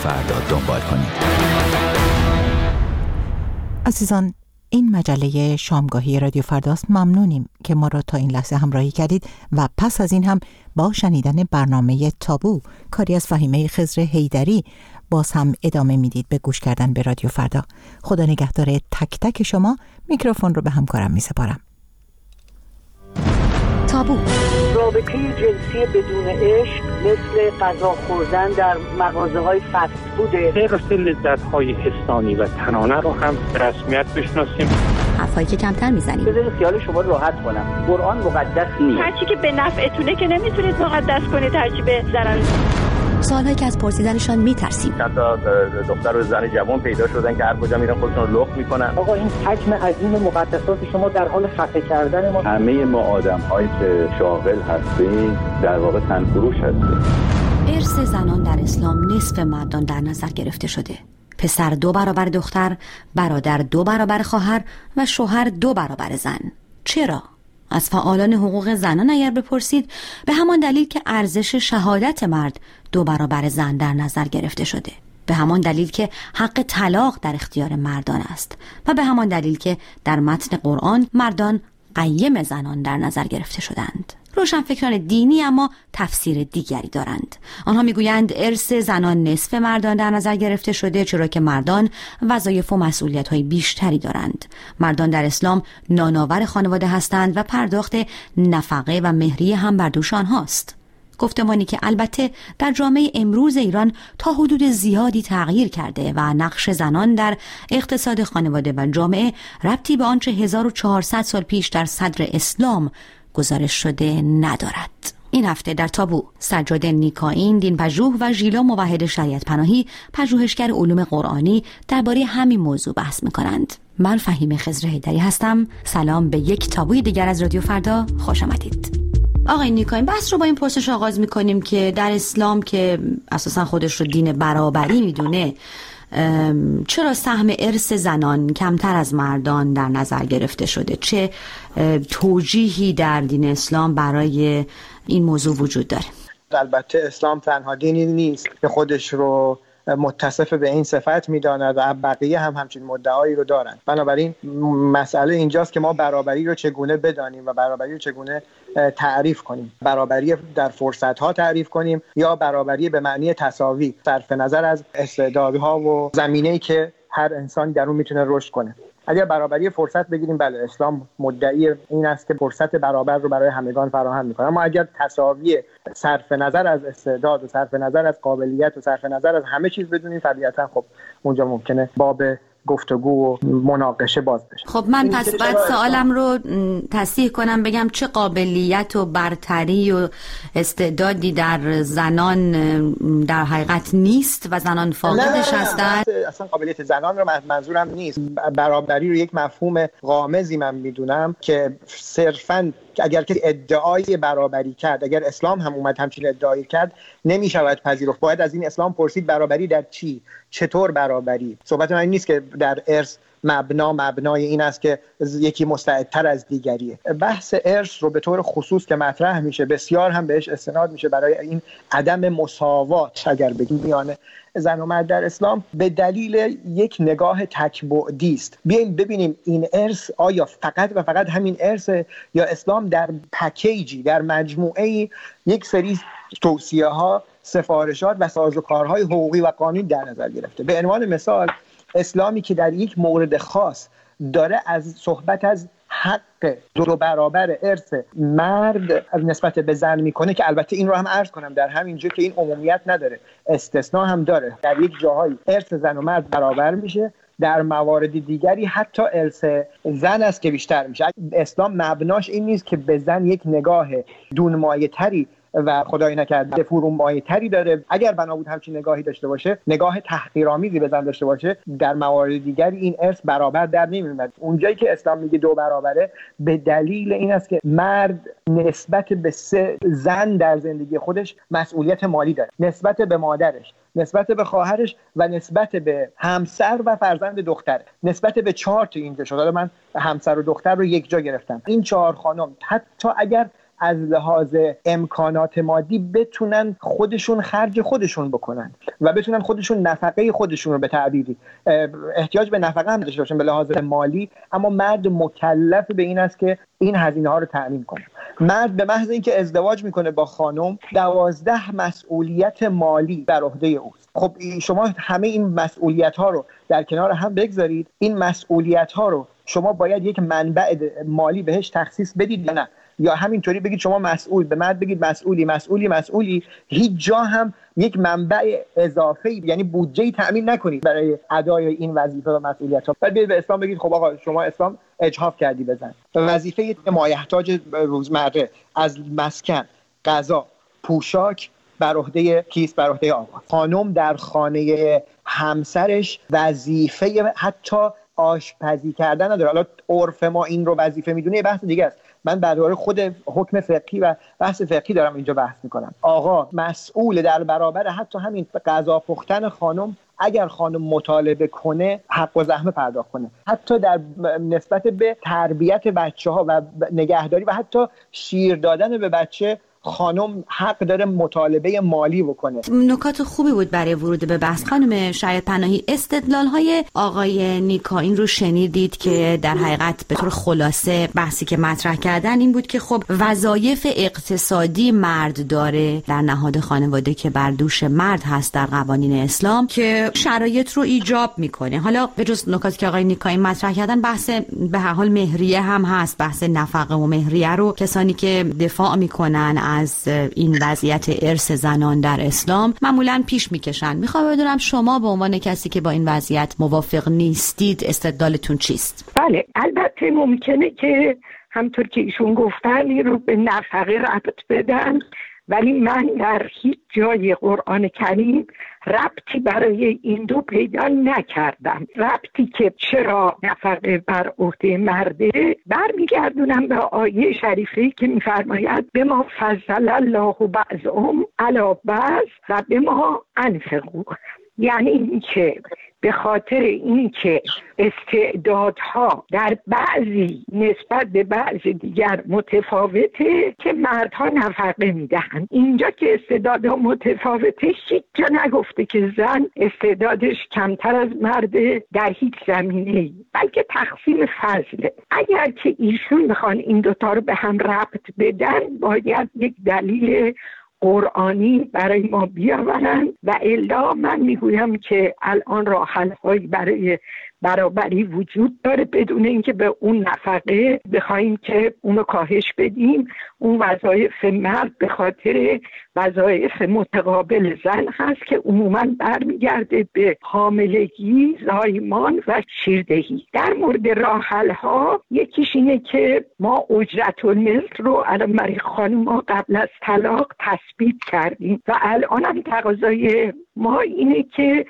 فردا دنبال کنید. عزیزان، این مجله شامگاهی رادیو فرداست. ممنونیم که ما را تا این لحظه همراهی کردید و پس از این هم با شنیدن برنامه تابو کاری از فهیمه خضر حیدری باز هم ادامه میدید به گوش کردن به رادیو فردا. خدا نگهدار تک تک شما. میکروفون رو به همکارم میسپارم. تابو. رابطه جنسی بدون عشق مثل غذا خوردن در مغازه‌های فست فوده. حفظ لذت‌های حسانی و تنانه رو هم به رسمیت بشناسیم. حرفایی که کمتر میزنیم. بذارید خیال شما راحت کنم. قرآن مقدس نیست. هرچی که به نفعتونه که نمیتونید مقدس کنید، هرچی به ضرر. سوالایی که از پرسیدنشان میترسیم. چند تا دختر و زن جوان پیدا شدن که هر کجا میرن خودشون رو لخت میکنن. آقا این حجم عظیم مقدسات شما در حال خفه کردن ما. همه ما آدم‌هایی که شاغل هستیم در واقع تنفروش هستیم. ارث زنان در اسلام نصف مردان در نظر گرفته شده. پسر 2 برابر دختر، برادر 2 برابر خواهر و شوهر 2 برابر زن. چرا؟ از فعالان حقوق زنان اگر بپرسید، به همان دلیل که ارزش شهادت مرد 2 برابر زن در نظر گرفته شده، به همان دلیل که حق طلاق در اختیار مردان است و به همان دلیل که در متن قرآن مردان قیم زنان در نظر گرفته شدند. روشنفکران دینی اما تفسیر دیگری دارند. آنها میگویند ارث زنان نصف مردان در نظر گرفته شده، چرا که مردان وظایف و مسئولیت‌های بیشتری دارند. مردان در اسلام نانآور خانواده هستند و پرداخت نفقه و مهریه هم بر دوش آنهاست. گفتمانی که البته در جامعه امروز ایران تا حدود زیادی تغییر کرده و نقش زنان در اقتصاد خانواده و جامعه ربطی به آنچه 1400 سال پیش در صدر اسلام گزارش شده ندارد. این هفته در تابو سجاد نیکاین، دینپژوه و ژیلا موحد شریعت پناهی، پژوهشگر علوم قرآنی، درباره همین موضوع بحث می‌کنند. من فهیمه خضر حیدری هستم. سلام به یک تابوی دیگر از رادیو فردا، خوش آمدید. آقای نیکاین، بحث رو با این پرسش آغاز می‌کنیم که در اسلام که اساساً خودش رو دین برابری می‌دونه، چرا سهم ارث زنان کمتر از مردان در نظر گرفته شده؟ چه توجیهی در دین اسلام برای این موضوع وجود داره؟ البته اسلام تنها دینی نیست که خودش رو متصف به این صفت می‌داند و بقیه هم همچین مدعایی رو دارن. بنابراین مسئله اینجاست که ما برابری رو چگونه بدانیم و برابری رو چگونه تعریف کنیم. برابری در فرصت‌ها تعریف کنیم یا برابری به معنی تساوی، صرف نظر از استعدادها و زمینه‌ای که هر انسانی در اون میتونه رشد کنه. اگر برابری فرصت بگیریم، بله، اسلام مدعی این است که فرصت برابر رو برای همگان فراهم می‌کنه. اما اگر تساوی صرف نظر از استعداد و صرف نظر از قابلیت و صرف نظر از همه چیز بدونیم، طبیعتاً خب اونجا ممکنه باب گفتگو و مناقشه باز بشه. خب من پس بعد سوالم رو تصحیح کنم، بگم چه قابلیت و برتری و استعدادی در زنان در حقیقت نیست و زنان فاقدش هستند؟ اصلا قابلیت زنان رو منظورم نیست. برابری رو یک مفهوم غامضی من میدونم که صرفاً اگر که ادعای برابری کرد، اگر اسلام هم اومد همچین ادعایی کرد، نمیشود پذیرفت. باید از این اسلام پرسید برابری در چی؟ چطور برابری؟ صحبت من این نیست که در ارث مبنای این است که یکی مستعدتر از دیگریه. بحث ارث رو به طور خصوص که مطرح میشه، بسیار هم بهش استناد میشه برای این عدم مساوات اگر بگیم میان زن و مرد در اسلام، به دلیل یک نگاه تک‌بعدی است. بیایم ببینیم این ارث آیا فقط و فقط همین ارث، یا اسلام در پکیجی، در مجموعه یک سری توصیه‌ها، سفارشات و سازوکارهای حقوقی و قانونی در نظر گرفته. به عنوان مثال، اسلامی که در یک مورد خاص داره از صحبت از حق 2 برابر ارث مرد از نسبت به زن میکنه، که البته این رو هم عرض کنم در همین جا که این عمومیت نداره، استثناء هم داره. در یک جاهایی ارث زن و مرد برابر میشه، در موارد دیگری حتی ارث زن است که بیشتر میشه. اسلام مبناش این نیست که به زن یک نگاه دونمایه تری و خدای نکرده فرومایه تری داره. اگر بنا بود همچین نگاهی داشته باشه، نگاه تحقیرآمیزی به زن داشته باشه، در موارد دیگری این ارث برابر در نمیاد. اونجایی که اسلام میگه 2 برابره، به دلیل این است که مرد نسبت به 3 زن در زندگی خودش مسئولیت مالی داره، نسبت به مادرش، نسبت به خواهرش و نسبت به همسر و فرزند دختره. نسبت به 4 تا اینجا شد. من همسر و دختر رو یک جا گرفتم. این 4 خانم حتی اگر از لحاظ امکانات مادی بتونن خودشون خرج خودشون بکنن و بتونن خودشون نفقه خودشون رو به تعبیری احتیاج به نفقه هم داشته باشن به لحاظ مالی، اما مرد مکلف به این است که این هزینه ها رو تأمین کنه. مرد به محض اینکه ازدواج میکنه با خانم 12 مسئولیت مالی بر عهده اوست. خب شما همه این مسئولیت ها رو در کنار هم بگذارید، این مسئولیت ها رو شما باید یک منبع مالی بهش تخصیص بدید یا نه، یا همینطوری بگید شما مسئول، به مرد بگید مسئولی، هیچ جا هم یک منبع اضافه یعنی بودجه‌ای تأمین نکنید برای ادای این وظیفه و مسئولیت‌ها. بعد به اسلام بگید خب آقا شما اسلام اجحاف کردی بزن. وظیفه مایحتاج روزمره از مسکن، غذا، پوشاک بر عهده کیست؟ بر عهده آقا. خانم در خانه همسرش وظیفه حتی آشپزی کردن نداره. حالا عرف ما این رو وظیفه میدونه، یه بحث دیگه است. من درباره خود حکم فقهی و بحث فقهی دارم اینجا بحث میکنم. آقا مسئول در برابر حتی همین غذا پختن خانم، اگر خانم مطالبه کنه حق و زحمه پرداخت کنه، حتی در نسبت به تربیت بچه‌ها و نگهداری و حتی شیر دادن به بچه خانم حق داره مطالبه مالی بکنه. نکات خوبی بود برای ورود به بحث. خانم شاید پناهی، استدلال‌های آقای نیکاین رو شنیدید که در حقیقت به طور خلاصه بحثی که مطرح کردن این بود که خب وظایف اقتصادی مرد داره در نهاد خانواده که بر دوش مرد هست در قوانین اسلام که شرایط رو ایجاب میکنه. حالا به جز نکاتی که آقای نیکاین مطرح کردن، بحث به هر حال مهریه هم هست، بحث نفقه و مهریه رو کسانی که دفاع میکنن از این وضعیت ارث زنان در اسلام معمولاً پیش میکشن. میخوام بدونم شما به عنوان کسی که با این وضعیت موافق نیستید استدلالتون چیست؟ بله، البته ممکنه که همطور که ایشون گفتن این رو به نفقه ربط بدن، ولی من در هیچ جای قرآن کریم ربطی برای این دو پیدا نکردم. ربطی که چرا نفقه بر عهده مرده برمیگردونم به آیه شریفه که میفرماید به ما فضل الله بعضهم علی بعض و به ما انفقوا. یعنی این که به خاطر اینکه استعدادها در بعضی نسبت به بعض دیگر متفاوته که مردها نفقه میدهند. اینجا که استعدادها متفاوته هیچ جا نگفته که زن استعدادش کمتر از مرده در هیچ زمینه‌ای، بلکه تقسیم فضله. اگر که ایشون میخوان این دوتا رو به هم ربط بدن باید یک دلیل قرآنی برای ما بیاورن و الا من میگویم که الان راه حل‌هایی برای برابری وجود داره بدون اینکه به اون نفقه بخوایم که اونو کاهش بدیم. اون وظایف مرد به خاطر وظایف متقابل زن هست که عموماً برمیگرده به حاملگی، زایمان و شیردهی. در مورد راه حل‌ها یکیش اینه که ما اجرت المثل رو الان برای خانم‌ها قبل از طلاق تثبیت کردیم و الان هم تقاضای ما اینه که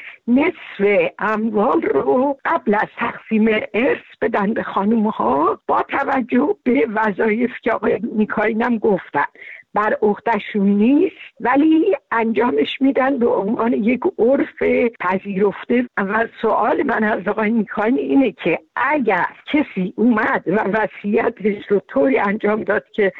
نصف اموال رو قبل از تقسیم ارث بدن به خانم‌ها با توجه به وظایف که آقای نیکاین هم گفتن بر عهده‌شون نیست ولی انجامش میدن به عنوان یک عرف پذیرفته. و سوال من از آقای نیکاین اینه که اگر کسی اومد و وصیتش رو طوری انجام داد که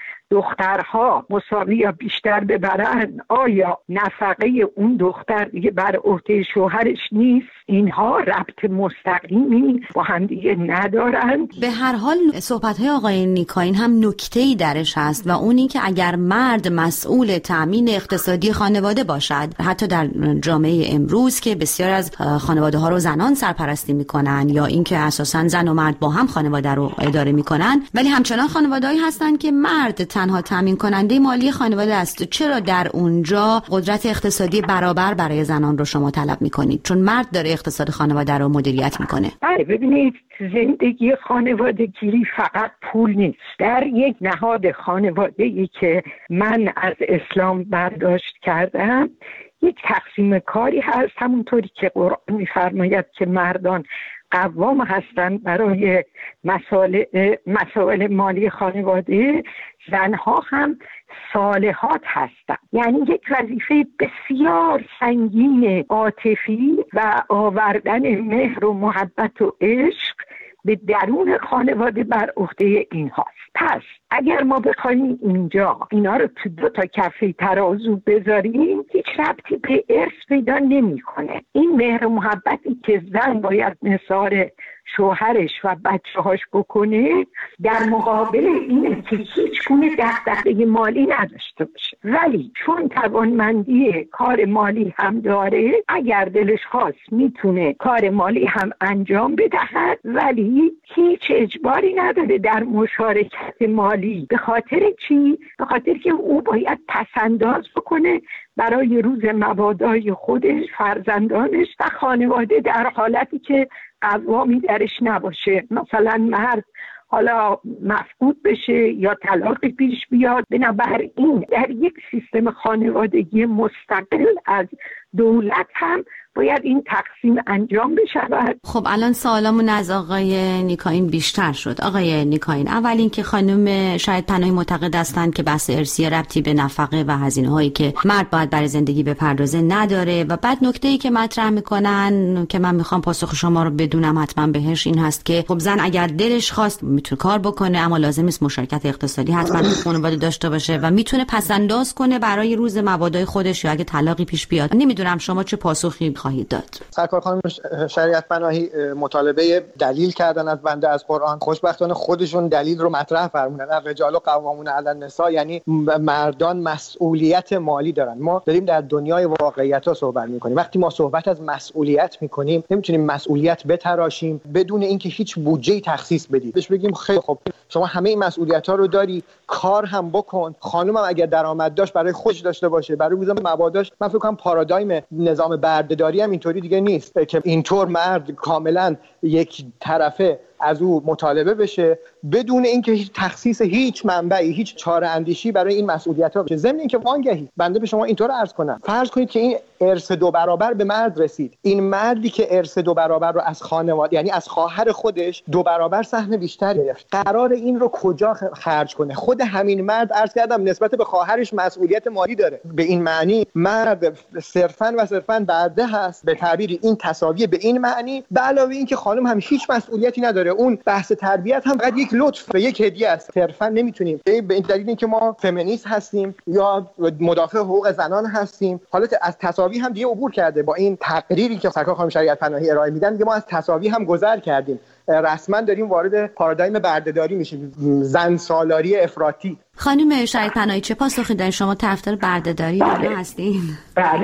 دخترها مساوی یا بیشتر ببرن، آیا نفقه اون دختر دیگه بر عهده شوهرش نیست؟ اینها ربط مستقیمی با هم دیگه ندارن. به هر حال صحبت‌های آقای نیکاین هم نکته‌ای درش هست و اون این که اگر مرد مسئول تأمین اقتصادی خانواده باشد، حتی در جامعه امروز که بسیار از خانواده‌ها رو زنان سرپرستی می‌کنن یا اینکه اساساً زن و مرد با هم خانواده رو اداره می‌کنن، ولی همچنان خانواده‌ای هستن که مرد تنها تامین کننده مالی خانواده است. چرا در اونجا قدرت اقتصادی برابر برای زنان رو شما طلب میکنید؟ چون مرد داره اقتصاد خانواده رو مدیریت میکنه. بله، ببینید زندگی خانوادگی فقط پول نیست. در یک نهاد خانواده‌ای که من از اسلام برداشت کردم یک تقسیم کاری هست، همونطوری که قرآن میفرماید که مردان قوام هستند برای مسائل مالی خانواده، زنها هم صالحات هستند. یعنی یک وظیفه بسیار سنگین عاطفی و آوردن مهر و محبت و عشق به درون خانواده بر عهده این هاست. پس اگر ما بخوایم اینجا اینا رو تو 2 تا کفه ترازو بذاریم هیچ ربطی به ارث پیدا نمی‌کنه. این مهر و محبتی که زن باید نثار شوهرش و بچه‌هاش بکنه در مقابل اینه که هیچ گونه دغدغه مالی نداشته باشه، ولی چون توانمندی کار مالی هم داره اگر دلش خواست میتونه کار مالی هم انجام بدهد، ولی هیچ اجباری نداره در مشارکت مالی. به خاطر چی؟ به خاطر که او باید پسنداز بکنه برای روز مبادای خودش، فرزندانش و خانواده در حالتی که قوامی درش نباشه. مثلا مرد حالا مفقود بشه یا طلاق پیش بیاد، بنابراین در یک سیستم خانوادگی مستقل از دولت هم باید این تقسیم انجام بشود. خب الان سوالمون از آقای نیکاین بیشتر شد. آقای نیکاین، اول این که خانم شاید پناهی معتقد هستند که بحث ارثی ربطی به نفقه و هزینه هایی که مرد باید برای زندگی بپردازه نداره، و بعد نکته‌ای که مطرح میکنن که من میخوام پاسخ شما رو بدونم حتما بهش این هست که خب زن اگر دلش خواست میتونه کار بکنه، اما لازم نیست مشارکت اقتصادی حتما تو خانواده داشته باشه و میتونه پسنداز کنه برای روز مبادای خودش یا اگه طلاقی پیش بیاد. نمیدونم شما چه پاسخی خواهید داد؟ سرکار خانم شریعت پناهی مطالبه دلیل کردن از بنده از قرآن. خوشبختانه خودشون دلیل رو مطرح فرمودن. الرجال قوامون علی النساء، یعنی مردان مسئولیت مالی دارن. ما داریم در دنیای واقعیت‌ها صحبت می‌کنیم. وقتی ما صحبت از مسئولیت می‌کنیم نمی‌تونیم مسئولیت بتراشیم بدون اینکه هیچ بودجه‌ای تخصیص بدیم. بهش بگیم خیلی خب شما همه این مسئولیت‌ها رو داری، کار هم بکن. خانم هم اگر درآمد داشت برای خودش داشته باشه، برای روز مباداش. من فکر کنم پارادایم نظام بردهداری هم اینطوری دیگه نیست که اینطور مرد کاملا یک طرفه از او مطالبه بشه بدون اینکه هیچ تخصیص هیچ منبعی، هیچ چاره اندیشی برای این مسئولیت‌ها بشه. ضمن اینکه وانگهی بنده به شما اینطور عرض کنم، فرض کنید که این ارث 2 برابر به مرد رسید. این مردی که ارث 2 برابر رو از خانواده، یعنی از خواهر خودش 2 برابر سهم بیشتر گرفت، قرار این رو کجا خرج کنه؟ خود همین مرد عرض کردم نسبت به خواهرش مسئولیت مالی داره. به این معنی مرد صرفاً و صرفاً برده هست، به تعبیر این تساوی به این معنی. به علاوه این که خانم هم هیچ مسئولیتی نداره. اون بحث تربیت هم فقط یک لطف، یک هدیه است. صرفاً نمیتونیم به این دلیل اینکه ما فمینیست هستیم یا مدافع حقوق زنان هستیم، حالت از تساوی هم دیگه عبور کرده. با این تقریری که سرکار خانم شریعت پناهی ارائه میدن دیگه ما از تساوی هم گذر کردیم. رسما داریم وارد پارادایم بردهداری میشیم، زن سالاری افراطی. خانم شریعت پناهی چه پاسخی دارین؟ شما طرفدار بردهداری هستین؟ بله.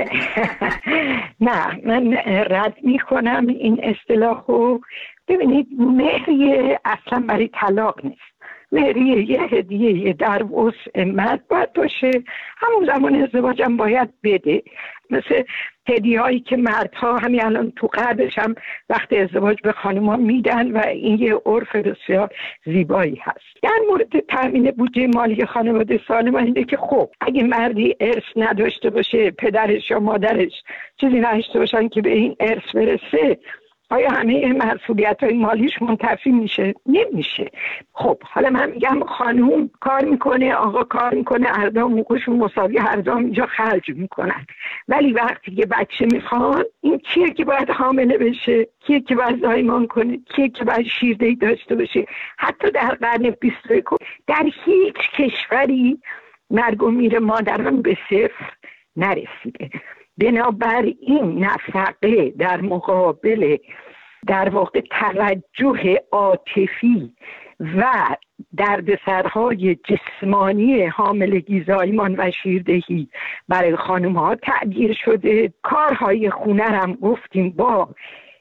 نه، من رد میکنم این اصطلاحو. ببینید، مهریه اصلا برای طلاق نیست. مهریه یه هدیه در وسع مرد باید باشه، همون زمان ازدواج هم باید بده. مثل هدیه‌هایی که مردها همین الان تو غربش هم وقت ازدواج به خانم‌ها میدن و این یه عرف بسیار زیبایی هست. در مورد تامین بودجه مالی خانواده سالم اینه که خب اگه مردی ارث نداشته باشه، پدرش یا مادرش چیزی نداشته باشن که به این ارث برسه، آیا همه مسئولیت‌های مالیش منتفی میشه؟ نمیشه. خب حالا من میگم خانوم کار میکنه، آقا کار میکنه، هر دو موقعشون مساوی، هر دو اینجا خرج میکنن. ولی وقتی که بچه میخوان، این کیه که باید حامله بشه؟ کیه که باید زایمان کنه؟ کیه که باید شیردهی داشته باشه؟ حتی در قرن 21 در هیچ کشوری مرگ و میر مادران به صفر نرسیده. بنابراین نفقه در مقابل در واقع توجه عاطفی و دردسرهای جسمانی حاملگی، زایمان و شیردهی برای خانم‌ها تعبیر شده. کارهای خونه هم گفتیم با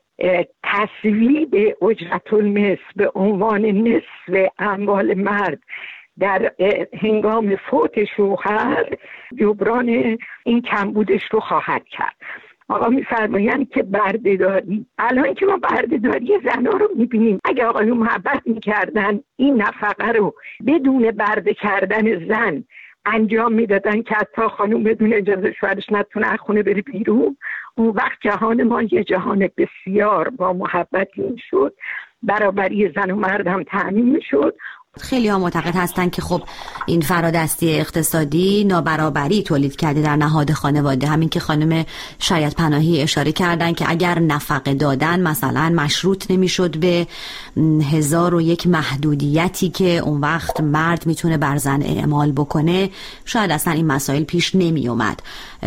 تصویب اجرت المثل به عنوان نصف اموال مرد در هنگام فوت شوهر جبران این کمبودش رو خواهد کرد. آقا می‌فرمایند که بردهداری، الان که ما بردهداری زن‌ها رو می‌بینیم، اگه آقایون محبت می‌کردن این نفقه رو بدون برده کردن زن انجام میدادن که حتی خانم بدون اجازه شوهرش نتونه از خونه بره بیرون، اون وقت جهان ما یه جهان بسیار با محبتی می‌شد، برابری زن و مرد هم تأمین می‌شد. خیلی ها معتقد هستن که خب این فرادستی اقتصادی نابرابری تولید کرده در نهاد خانواده. همین که خانم شاید پناهی اشاره کردن که اگر نفقه دادن مثلا مشروط نمیشد به 1001 محدودیتی که اون وقت مرد میتونه بر زن اعمال بکنه، شاید اصلا این مسائل پیش نمی اومد.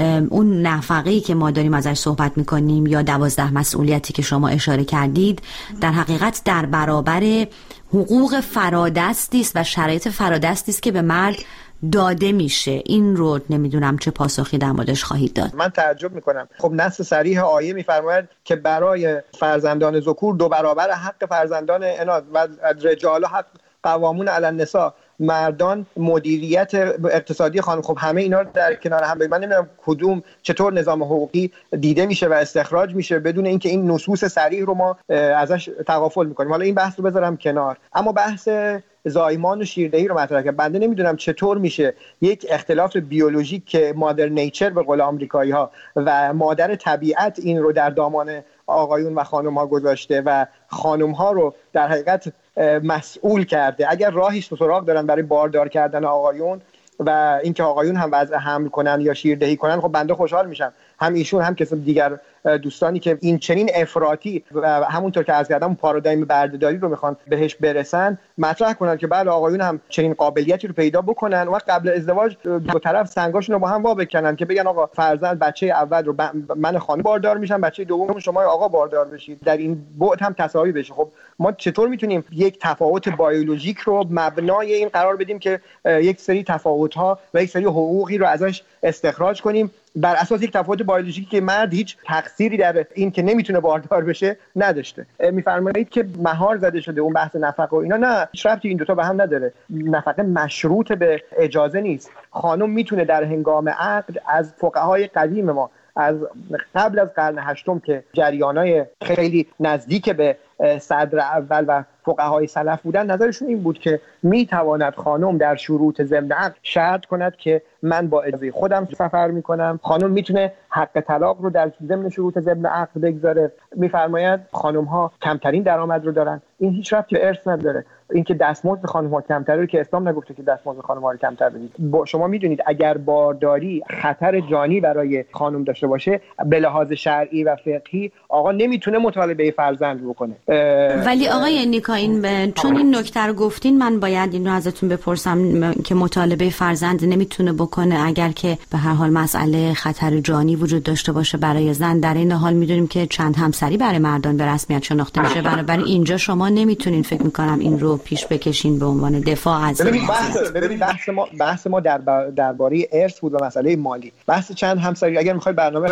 اون نفقه‌ای که ما داریم ازش صحبت میکنیم یا 12 مسئولیتی که شما اشاره کردید در حقیقت در برابر حقوق فرادستی است و شرایط فرادستی است که به مرد داده میشه. این رو نمیدونم چه پاسخی در موردش خواهید داد. من تعجب میکنم. خب نص صریح آیه میفرماید که برای فرزندان ذکور 2 برابر حق فرزندان اناث و رجال حق قوامون علی النساء، مردان مدیریت اقتصادی خانم. خب همه اینا رو در کنار هم بگیم. من نمیدونم کدوم چطور نظام حقوقی دیده میشه و استخراج میشه بدون اینکه این نصوص صریح رو ما ازش تغافل میکنیم. حالا این بحث رو بذارم کنار، اما بحث زایمان و شیردهی رو مطرح کردم. بنده نمیدونم چطور میشه یک اختلاف بیولوژیک که مادر نیچر به قول آمریکایی‌ها و مادر طبیعت این رو در دامان آقایون و خانم‌ها گذاشته و خانم‌ها رو در حقیقت مسئول کرده. اگر راهی سراغ دارن برای باردار کردن آقایون و اینکه آقایون هم وضع حمل کنن یا شیردهی کنن، خب بنده خوشحال میشم. هم ایشون هم کسی دیگر دوستانی که این چنین افراطی و همونطور که عرض کردم پارادایم بردهداری رو میخوان بهش برسن مطرح کنن که بله آقایون هم چنین قابلیتی رو پیدا بکنن و قبل ازدواج دو طرف سنگاشون رو با هم وا بکنن که بگن آقا فرزند بچه اول رو من خانم باردار میشم، بچه دوم شما آقا باردار بشید، در این بعد هم تساوی بشه. خب ما چطور میتونیم یک تفاوت بیولوژیک رو مبنای این قرار بدیم که یک سری تفاوت‌ها و یک سری حقوقی رو ازش استخراج کنیم بر اساس یک تفاوت بیولوژیکی که مرد هیچ تقصیری در این که نمیتونه باردار بشه نداشته؟ میفرمایید که مهار زده شده اون بحث نفقه و اینا. نه، هیچ ربطی این دوتا به هم نداره. نفقه مشروط به اجازه نیست. خانم میتونه در هنگام عقد از فقهای قدیم ما از قبل از قرن هشتم که جریانای خیلی نزدیک به صدر اول و فقهای سلف بودن، نظرشون این بود که میتواند خانم در شروط ضمن عقد شرط کند که من با اجازه خودم سفر میکنم. خانم میتونه حق طلاق رو در ضمن شروط ضمن عقد بگذاره. میفرماید خانم ها کمترین درآمد رو دارن. این هیچ ربطی به ارث نداره. اینکه دستمزد خانم ها کمتره که اسلام نگفته که دستمزد خانم ها رو کمتر بدید. شما میدونید اگر بارداری خطر جانی برای خانم داشته باشه به لحاظ شرعی و فقهی آقا نمیتونه مطالبه فرزند بکنه. ولی آقای نیکا چون این نکته رو گفتین من باید این رو ازتون بپرسم که مطالبه فرزند نمیتونه بکنه اگر که به هر حال مسئله خطر جانی وجود داشته باشه برای زن. در این حال میدونیم که چند همسری برای مردان به رسمیت شناخته میشه. بنابراین اینجا شما نمیتونین فکر میکنم این رو پیش بکشین به عنوان دفاع از ببینید بحث ما درباره ارث بود و مسئله مالی. بحث چند همسری اگر میخوای برنامه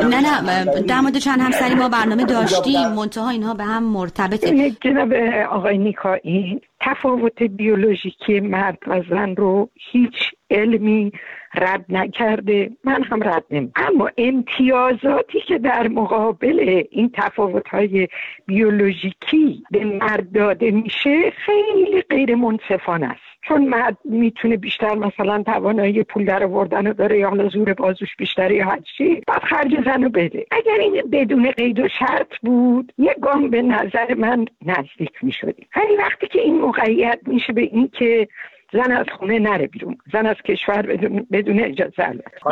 نه در مورد چند همسری ما برنامه داشتیم منتها اینها به هم مرتبطه. جناب آقای نیکا، این تفاوت بیولوژیکی مرد و زن رو هیچ علمی رد نکرده، من هم رد نمی‌کنم. اما امتیازاتی که در مقابل این تفاوت‌های بیولوژیکی به مرد داده میشه خیلی غیر منصفانه است. چون مرد میتونه بیشتر مثلا توانایی پول در آوردن رو داره یا حالا زور بازوش بیشتره یا هر چی، بعد خرج زن رو بده. اگر این بدون قید و شرط بود یک گام به نظر من نزدیک میشدیم. ولی وقتی که این مقید میشه به این که زن از خونه نره بیرون، زن از کشور بدون اجازه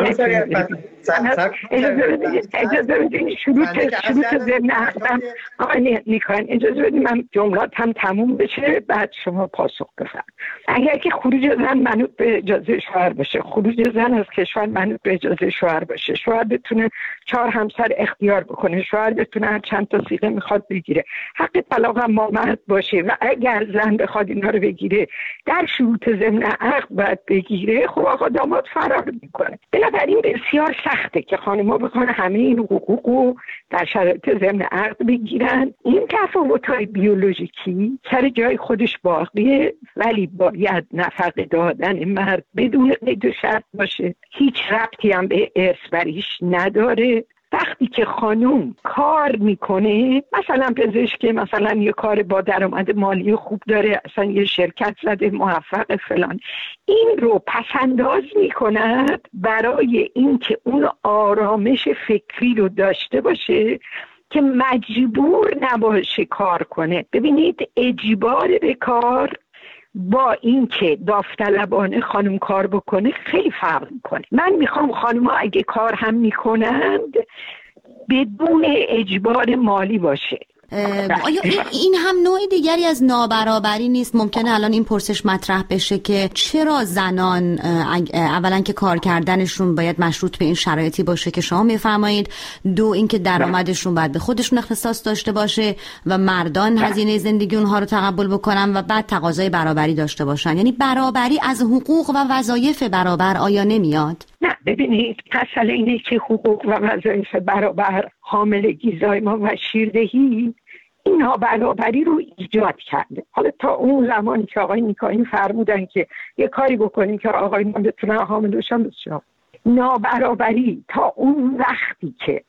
اجازه بدین شروط ضمن عقدم آقای نیکان اجازه بدین من جملات هم تموم بشه بعد شما پاسخ بفرمایید. اگر که خروج زن منوط به اجازه شوهر باشه، خروج زن از کشور منوط به اجازه شوهر باشه، شوهر بتونه 4 همسر اختیار بکنه، شوهر بتونه هر چند تا صیغه میخواد بگیره، حق طلاق هم مامرد باشه و اگر زن بخواد اینا رو بگیره در شروط ضمن عقد باید بگیره، خب آقا داماد فرار میکنه. بنابراین بسیار سخته که خانم‌ها بخوان همه این حقوقو در شرایط ضمن عقد بگیرن. این تفاوت‌های بیولوژیکی سر جای خودش باقیه، ولی باید نفقه دادن مرد بدون قید و شرط باشه. هیچ ربطی هم به ارث بریش نداره. وقتی که خانوم کار میکنه، مثلا پزشک مثلا یه کار با درآمد مالی خوب داره، اصلا یه شرکت زده موفق فلان، این رو پسنداز میکند برای اینکه اون آرامش فکری رو داشته باشه که مجبور نباشه کار کنه. ببینید اجبار به کار با اینکه داوطلبانه خانم کار بکنه خیلی فرق میکنه. من میخوام خانم‌ها اگه کار هم میکنند بدون اجبار مالی باشه. آیا این هم نوع دیگری از نابرابری نیست؟ ممکنه الان این پرسش مطرح بشه که چرا زنان اولا که کار کردنشون باید مشروط به این شرایطی باشه که شما میفرمایید، دو اینکه درآمدشون باید به خودشون اختصاص داشته باشه و مردان هزینه زندگی اونها رو تقبل بکنن و بعد تقاضای برابری داشته باشن. یعنی برابری از حقوق و وظایف برابر آیا نمیاد؟ نه ببینید، مسئله اینه که حقوق و وظایف برابر، حاملگی، زایمان و شیردهی این نابرابری رو ایجاد کرده. حالا تا اون زمانی که آقای نیکایی فرمودن که یه کاری بکنیم که آقای ما بتونن حامل بشن، بسیار نابرابری تا اون وقتی که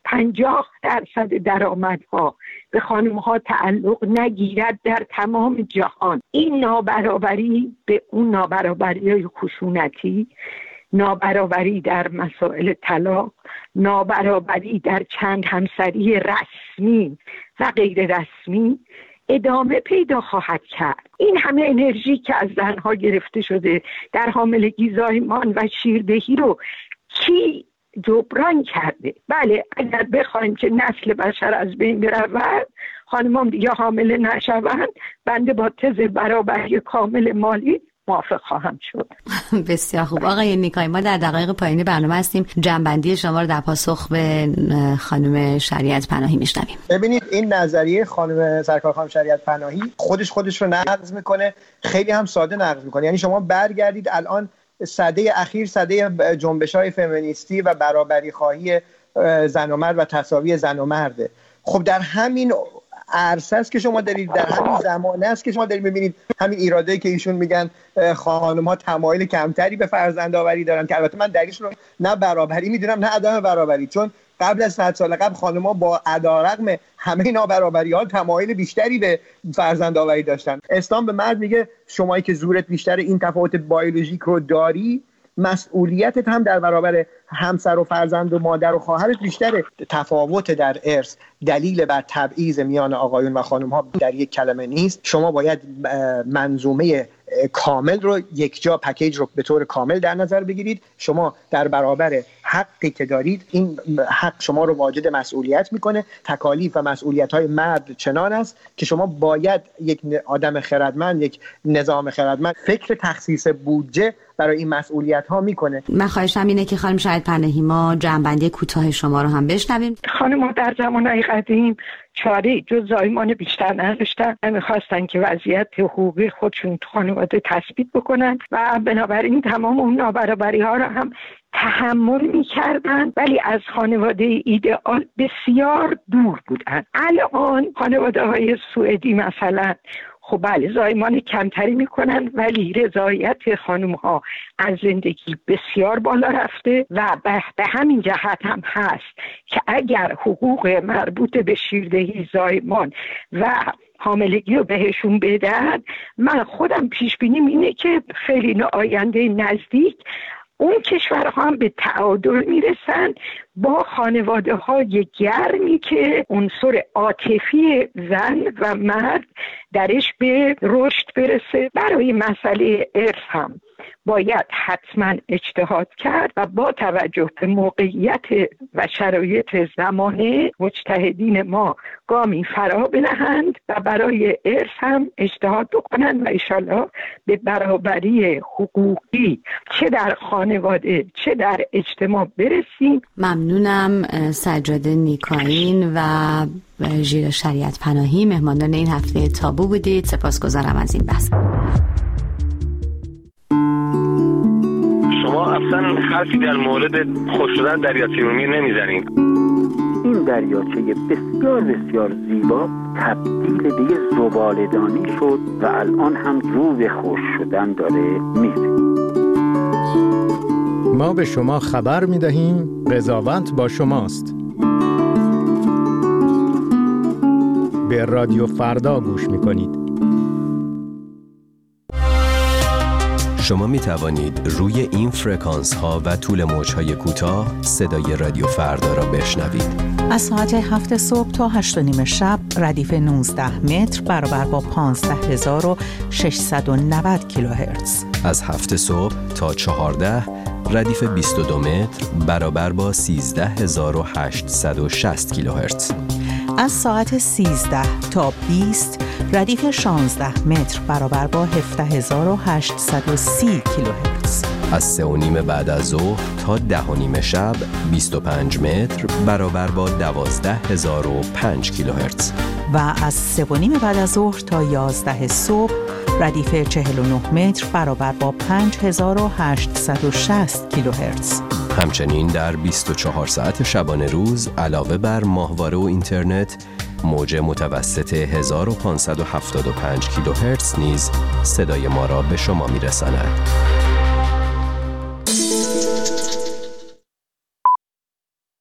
50% درآمدها به خانم‌ها تعلق نگیرد در تمام جهان، این نابرابری به اون نابرابری‌های خشونتی، نابرابری در مسائل طلاق، نابرابری در چند همسری رسمی و غیر رسمی ادامه پیدا خواهد کرد. این همه انرژی که از زنها گرفته شده در حاملگی، زایمان و شیردهی رو کی جبران کرده؟ بله، اگر بخوایم که نسل بشر از بین برود، خانمان دیگه حامله نشوند، بنده با تز برابری کامل مالی موافق خواهم شد. بسیار خوب. آقای نیکایی، ما در دقایق پایانی برنامه هستیم. جنبندی شما رو در پاسخ به خانم شریعت پناهی میشنویم. ببینید، این نظریه سرکار خانم شریعت پناهی خودش رو نقض میکنه، خیلی هم ساده نقض میکنه. یعنی شما برگردید الان سده اخیر، سده جنبش‌های فمینیستی و برابری خواهی زن و مرد و تساوی زن و مرده. خب در همین عرصه است که شما دارید، در همین زمانه است که شما دارید می‌بینید همین ایرادایی که ایشون میگن خانم‌ها تمایل کمتری به فرزندآوری دارن، که البته من دلیلش رو نه برابری میدونم نه عدم برابری، چون قبل از 100 سال قبل خانم‌ها با علیرغم همه نابرابری‌ها تمایل بیشتری به فرزندآوری داشتن. اسلام به مرد میگه شمایی که زورت بیشتر، این تفاوت بیولوژیک رو داری، مسئولیتت هم در برابر همسر و فرزند و مادر و خواهرت بیشتره. تفاوت در ارث دلیل بر تبعیض میان آقایون و خانم‌ها در یک کلمه نیست. شما باید منظومه کامل رو، یک جا پکیج رو به طور کامل در نظر بگیرید. شما در برابر حقی که دارید، این حق شما رو واجد مسئولیت میکنه. تکالیف و مسئولیت‌های مرد چنان است که شما باید یک آدم خردمند، یک نظام خردمند فکر تخصیص بودجه برای این مسئولیت‌ها میکنه. من خواهشم اینه که خانم شریعت پناهی ما جنبندی کوتاه شما رو هم بشنویم. خانم‌ها در زمانهای قدیم چاره جز زایمان بیشتر نداشتن، نمیخواستن که وضعیت حقوقی خودشون تو خانواده تثبیت بکنن و بنابراین تمام اون نابرابری ها رو هم تحمل میکردن، ولی از خانواده ایدئال بسیار دور بودن. الان خانواده های سوئدی مثلا خب بله زایمان کمتری میکنن، ولی رضایت خانم ها از زندگی بسیار بالا رفته و به همین جهت هم هست که اگر حقوق مربوط به شیردهی، زایمان و حاملگی رو بهشون بدن، من خودم پیش بینیم اینه که خیلی آینده نزدیک اون کشورها هم به تعادل میرسن با خانواده های گرمی که عنصر عاطفی زن و مرد درش به رشد برسه. برای مسئله ارث هم باید حتما اجتهاد کرد و با توجه به موقعیت و شرایط زمانه مجتهدین ما گامی فرا بنهند و برای ارث هم اجتهاد بکنند و انشالله به برابری حقوقی چه در خانواده چه در اجتماع برسیم. ممنونم. سجاده نیکاین و ژیر شریعت پناهی مهماندار این هفته تابو بودید. سپاسگزارم از این بحث. شما اصلا حرفی در مورد خوش شدن دریاچه ارومیه نمیزنید. این دریاچه بسیار بسیار زیبا تبدیل به یه زباله‌دانی شد و الان هم رو به خوش شدن داره میره. ما به شما خبر میدهیم قضاوت با شماست. به رادیو فردا گوش میکنید. شما می توانید روی این فرکانس ها و طول موج های کوتاه صدای رادیو فردا را بشنوید. از ساعت 7 صبح تا 8:30 شب ردیف 19 متر برابر با 15690 کیلوهرتز. از 7 صبح تا 14 ردیف 22 متر برابر با 13860 کیلوهرتز. از ساعت 13 تا 20 ردیف 16 متر برابر با 17830 کیلوهرتز. از 3:30 بعد از ظهر تا 10:30 شب 25 متر برابر با 12005 کیلوهرتز. و از 3:30 بعد از ظهر تا 11 صبح ردیف 49 متر برابر با 5860 کیلوهرتز. همچنین در 24 ساعت شبانه روز علاوه بر ماهواره و اینترنت، موج متوسط 1575 کیلوهرتز نیز صدای ما را به شما می‌رساند.